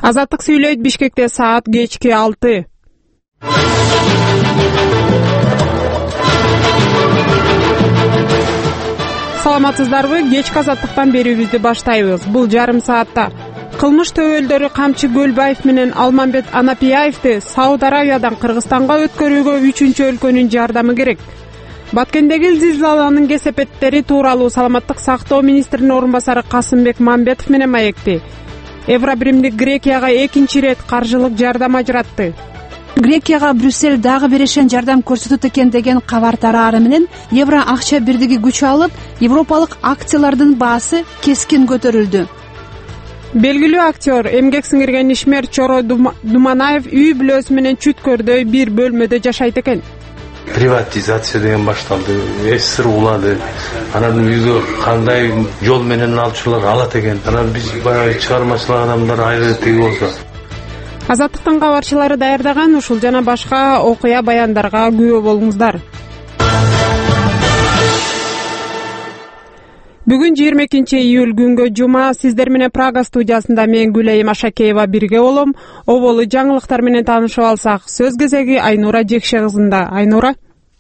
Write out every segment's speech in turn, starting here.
Азаттык сүйлөйт. Бишкекте саат кечки 6. Саламатсыздарбы? Кечки азаттыктан берүүбүздү баштайбыз. Бул жарым саатта кылмыш төбөлдөрү Камчы Көлбаев менен Алмамбет Анапияевди Сауд Аравиядан Кыргызстанга өткөрүүгө 3-чү өлкөнүн жардамы керек. Баткендеги зилзаланын кесепеттери тууралуу Саламаттык сактоо министринин орун басары Касымбек Мамбетов менен маекти. Евробиримдик Грекияга экинчи ирет каржылык жардам ажыратты. Грекияга Брюссель дагы берешен жардам көрсөтөт экен деген кабар тараары менен евро акча бирдиги күч алып, европалык акциялардын баасы кескин көтөрүлдү. Белгилүү актер, эмгек сиңирген ишмер Чоро Думанаев үй бүлөсү менен Чүткөрдө бир бөлмөдө жашайт экен. Приватизация деген башталды, эсир улады. Анан үйгө кандай жол менен алчулар алат экен. Анан биз баягы чыгармачылык адамдар айры тиги болсо. Азаттыктын кабарчылары даярдаган ушул жана башка окуя баяндарга күбө болуңуздар. Бүгүн 22 июль күнгө жума, сиздер менен Прага студиясында мен Гүлайым Ашакеева бирге болом. Оболу жаңылыктар менен таанышып алсак, сөз кезеги Айнура Жекше кызында. Айнура.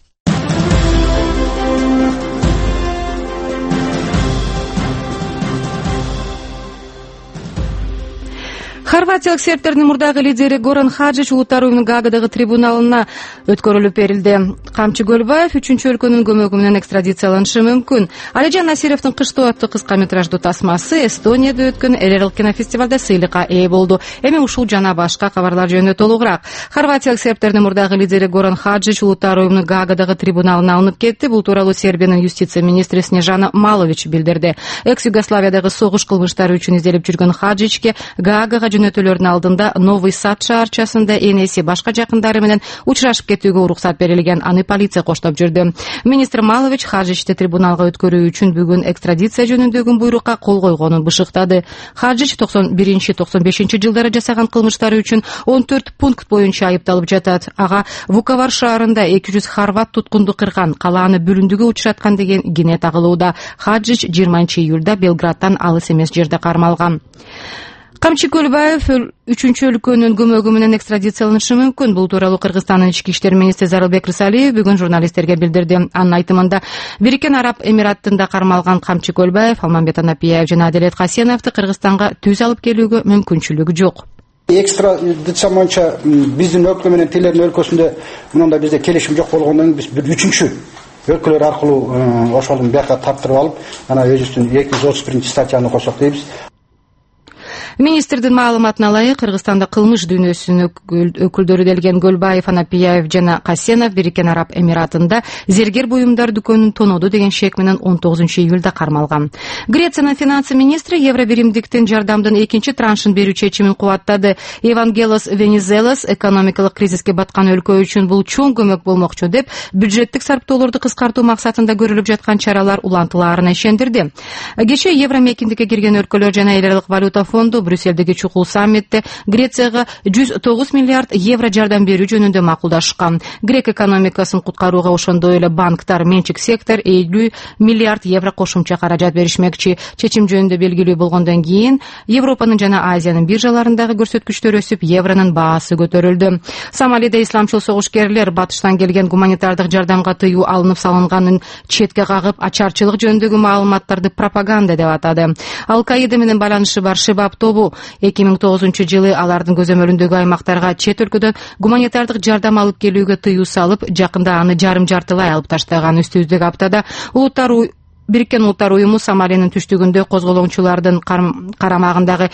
Хорватиялык сербтердин мурдагы лидери Горан Хаджич улуттар уюмунун Гаагадагы трибуналына өткөрүлүп берилди. Камчы Көлбаев 3-чү өлкөнүн көмөгү менен экстрадицияланышы мүмкүн. Алижан Насировдун Кыштоо аттуу кыска метраждуу тасмасы Эстонияда өткөн эл кинофестивалда сыйлыкка ээ болду. Эми ушул жана башка кабарлар жөнүндө толугураак. Хорватиялык сербтердин мурдагы лидери Горан Хаджич улуттар уюмунун Гаагадагы трибуналына алынып кетти. Бул тууралуу Сербиянын юстиция министри Снежана Малович билдирди. Экс-Югославиядагы согуш кылмыштары үчүн изделип жүргөн Хаджичке Гаагага жөнөтүүлөрдүн алдында Новый Сад шаарчасында энеси башка жакындары менен учурашып кетүүгө уруксат берилген. Аны полиция коштоп жүрдү. Министр Малович Хаджичти трибуналга өткөрүү үчүн бүгүн экстрадиция жөнүндөгү буйрукка кол койгонун бышыктады. Хаджич 91-95 жылдары жасаган кылмыштары үчүн 14 пункт боюнча айыпталып жатат. Ага Вуковар шаарында 200 хорват туткунду кырган, калааны бүлүндүгө учураткан деген кине тагылууда. Хаджич 20 июлда Белградтан алыс эмес жерде кармалган. Камчы Көлбаев 3-чү өлкөнүн көмөгү менен экстрадицияланышы мүмкүн. Бул тууралуу Кыргызстандын ички иштер министри Зарылбек Рысалиев бүгүн журналисттерге билдирди. Анын айтымында Бириккен Араб Эмираттарында кармалган Камчы Көлбаев, Алмамбет Анапияев жана Аделет Касеновду Кыргызстанга түз алып келүүгө мүмкүнчүлүгү жок. Экстрадиция боюнча биздин өлкө менен тилердин өлкөсүндө мындай бизде келишим жок болгондон биз бир 3-чү өлкөлөр аркылуу ошолун бияка таптырып алып, анан өзүбүздүн 231-статьяны кошсок дейбиз. Министрдин маалыматына ылайык, Кыргызстанда кылмыш дүйнөсүнүн өкүлдөрү делген Көлбаев, Анапияев жана Касенов Бириккен Араб Эмиратында зергер буюмдар дүкөнүн тоноду деген шек менен 19 июлда кармалган. Грециянын финансы министри Евробиримдиктин жардамдын экинчи траншын берүү чечимин кубаттады. Евангелос Венизелос экономикалык кризиске баткан өлкө үчүн бул чоң көмөк болмокчу деп, бюджеттик сарптоолорду кыскартуу максатында көрүлүп жаткан чаралар улантылаарын ишендирди. Кечээ евро мекиндикке кирген өлкөлөр жана эл аралык валюта фонду Брюссельдеги чукул саммитте Грецияга 109 миллиард евро жардам берүү жөнүндө макулдашкан. Грек экономикасын куткарууга ошондой эле банктар, менчик сектор 50 миллиард евро кошумча каражат беришмекчи. Чечим жөнүндө белгилүү болгондон кийин Европанын жана Азиянын биржаларындагы көрсөткүчтөр өсүп, евронун баасы көтөрүлдү. Сомалиде исламчыл согушкерлер батыштан келген гуманитардык жардамга тыюу алынып салынганын четке кагып, ачарчылык жөнүндөгү маалыматтарды пропаганда деп атады. Ал-Каида менен байланышы бар Шибаб тобу 2009-жылы алардын көзөмөлүндөгү аймактарга чет өлкөдөн гуманитардык жардам алып келүүгө тыюу салып, жакында аны жарым-жартылай алып таштаган. Үстүбүздөгү аптада Бириккен Улуттар уюму Сомалиянын түштүгүндө козголоңчулардын карамагындагы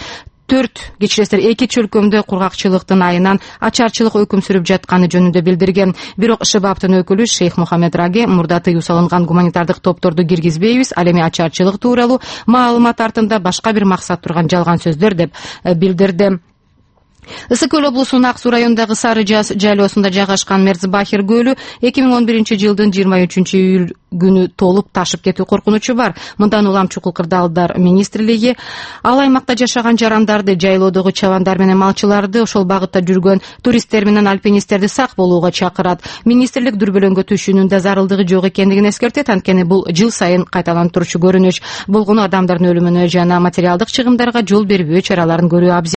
2 чөлкөмдө кургакчылыктын айынан ачарчылык өкүм сүрүп жатканы жөнүндө билдирген. Бирок Шибабтын өкүлү Шейх Мухаммед Раге мурда тыюу салынган гуманитардык топторду киргизбейбиз, ал эми ачарчылык тууралуу маалымат артында башка бир максат турган жалган сөздөр деп билдирди. Ысык көл облусунун Ак Суу районундагы Сары Жаз жайлоосунда жайгашкан Мерзбахир көлү 2011 жылдын 23 июль күнү толуп ташып кетүү коркунучу бар. Мындан улам чукул кырдаалдар министрлиги ал аймакта жашаган жарандарды, жайлоодогу чабандар менен малчыларды, ошол багытта жүргөн туристтер менен альпинисттерди сак болууга чакырат. Министрлик дүрбөлөңгө түшүүнүн да зарылдыгы жок экендигин эскертет, анткени бул жыл сайын кайталанып турчу көрүнүш. Болгону адамдардын өлүмүнө жана материалдык чыгымдарга жол бербөө чараларын көрүү абзел.